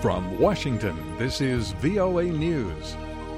From Washington, this is VOA News.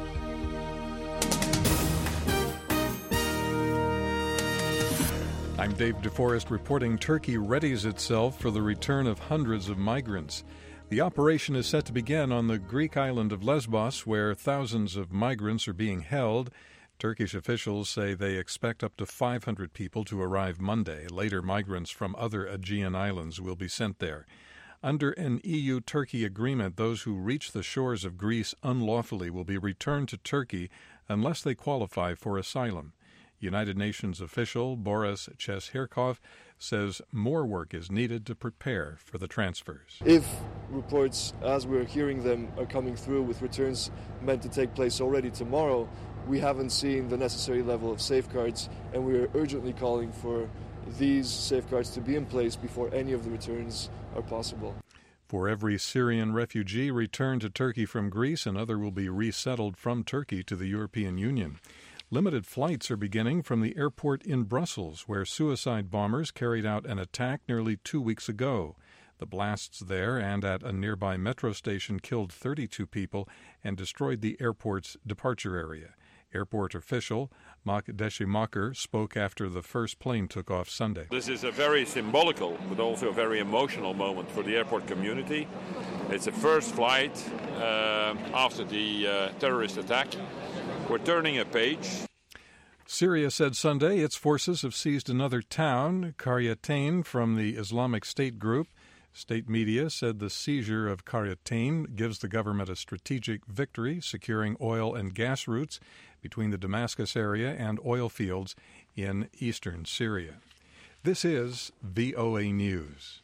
I'm Dave DeForest reporting Turkey readies itself for the return of hundreds of migrants. The operation is set to begin on the Greek island of Lesbos, where thousands of migrants are being held. Turkish officials say they expect up to 500 people to arrive Monday. Later, migrants from other Aegean islands will be sent there. Under an EU-Turkey agreement, those who reach the shores of Greece unlawfully will be returned to Turkey unless they qualify for asylum. United Nations official Boris Cheshirkov says more work is needed to prepare for the transfers. If reports, as we're hearing them, are coming through with returns meant to take place already tomorrow, we haven't seen the necessary level of safeguards, and we are urgently calling for these safeguards to be in place before any of the returns are possible. For every Syrian refugee returned to Turkey from Greece, another will be resettled from Turkey to the European Union. Limited flights are beginning from the airport in Brussels, where suicide bombers carried out an attack nearly 2 weeks ago. The blasts there and at a nearby metro station killed 32 people and destroyed the airport's departure area. Airport official Mak Deshimaker spoke after the first plane took off Sunday. This is a very symbolical but also a very emotional moment for the airport community. It's the first flight after the terrorist attack. We're turning a page. Syria said Sunday its forces have seized another town, Qaryatayn, from the Islamic State group. State media said the seizure of Qaryatayn gives the government a strategic victory, securing oil and gas routes between the Damascus area and oil fields in eastern Syria. This is VOA News.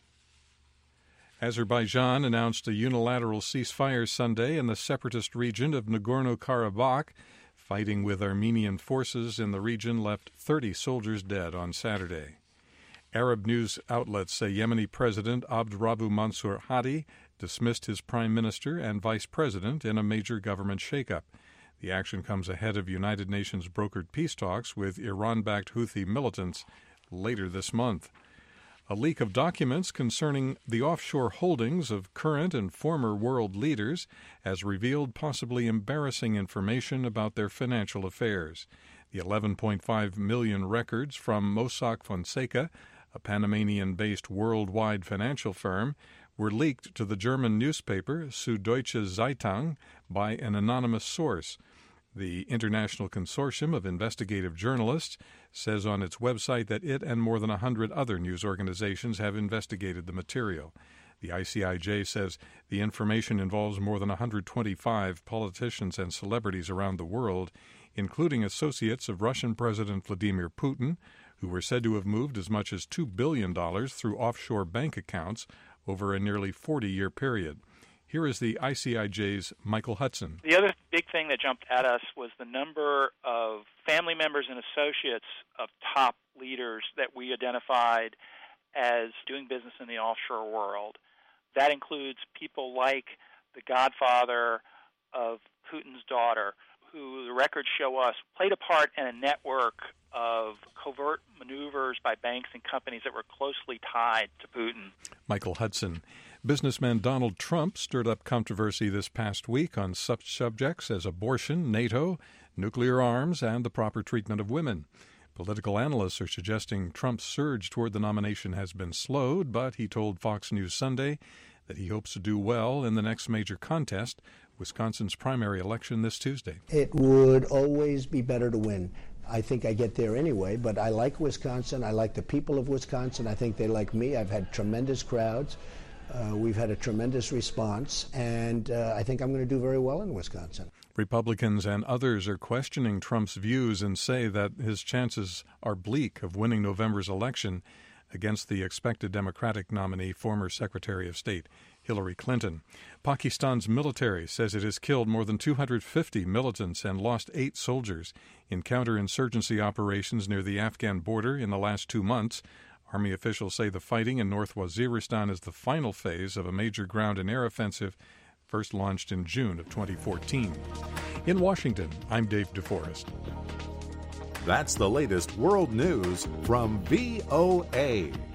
Azerbaijan announced a unilateral ceasefire Sunday in the separatist region of Nagorno-Karabakh. Fighting with Armenian forces in the region left 30 soldiers dead on Saturday. Arab news outlets say Yemeni President Abdurabu Mansur Hadi dismissed his prime minister and vice president in a major government shakeup. The action comes ahead of United Nations brokered peace talks with Iran-backed Houthi militants later this month. A leak of documents concerning the offshore holdings of current and former world leaders has revealed possibly embarrassing information about their financial affairs. The 11.5 million records from Mossack Fonseca, a Panamanian-based worldwide financial firm, were leaked to the German newspaper Süddeutsche Zeitung by an anonymous source. The International Consortium of Investigative Journalists says on its website that it and more than 100 other news organizations have investigated the material. The ICIJ says the information involves more than 125 politicians and celebrities around the world, including associates of Russian President Vladimir Putin, who were said to have moved as much as $2 billion through offshore bank accounts over a nearly 40-year period. Here is the ICIJ's Michael Hudson. The other big thing that jumped at us was the number of family members and associates of top leaders that we identified as doing business in the offshore world. That includes people like the godfather of Putin's daughter, who the records show us played a part in a network of covert maneuvers by banks and companies that were closely tied to Putin. Michael Hudson. Businessman Donald Trump stirred up controversy this past week on such subjects as abortion, NATO, nuclear arms, and the proper treatment of women. Political analysts are suggesting Trump's surge toward the nomination has been slowed, but he told Fox News Sunday that he hopes to do well in the next major contest, Wisconsin's primary election this Tuesday. It would always be better to win. I think I get there anyway, but I like Wisconsin. I like the people of Wisconsin. I think they like me. I've had tremendous crowds. We've had a tremendous response, and I think I'm going to do very well in Wisconsin. Republicans and others are questioning Trump's views and say that his chances are bleak of winning November's election against the expected Democratic nominee, former Secretary of State Hillary Clinton. Pakistan's military says it has killed more than 250 militants and lost 8 soldiers in counterinsurgency operations near the Afghan border in the last 2 months. Army officials say the fighting in North Waziristan is the final phase of a major ground and air offensive first launched in June of 2014. In Washington, I'm Dave DeForest. That's the latest world news from VOA.